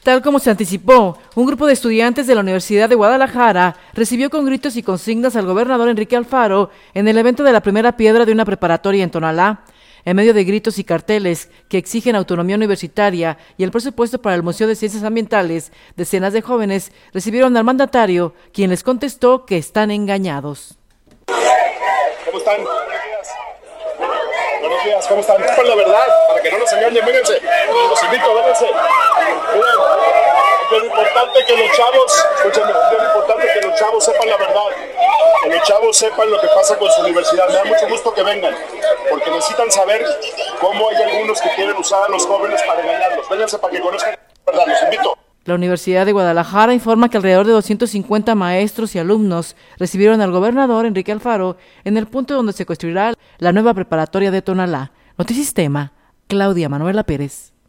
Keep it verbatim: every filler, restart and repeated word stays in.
Tal como se anticipó, un grupo de estudiantes de la Universidad de Guadalajara recibió con gritos y consignas al gobernador Enrique Alfaro en el evento de la primera piedra de una preparatoria en Tonalá. En medio de gritos y carteles que exigen autonomía universitaria y el presupuesto para el Museo de Ciencias Ambientales, decenas de jóvenes recibieron al mandatario, quien les contestó que están engañados. ¿Cómo están? Buenos días. Buenos días, ¿cómo están? Pues la verdad, para que no nos engañen, mírense. Los invito, vénganse. Miren, es bien importante que los chavos, escúchenme, es bien importante que los chavos sepan la verdad. Que los chavos sepan lo que pasa con su universidad. Me da mucho gusto que vengan, porque necesitan saber cómo hay algunos que quieren usar a los jóvenes para engañarlos. Vénganse para que conozcan la verdad, los invito. La Universidad de Guadalajara informa que alrededor de doscientos cincuenta maestros y alumnos recibieron al gobernador Enrique Alfaro en el punto donde se construirá la nueva preparatoria de Tonalá. Notisistema, Claudia Manuela Pérez.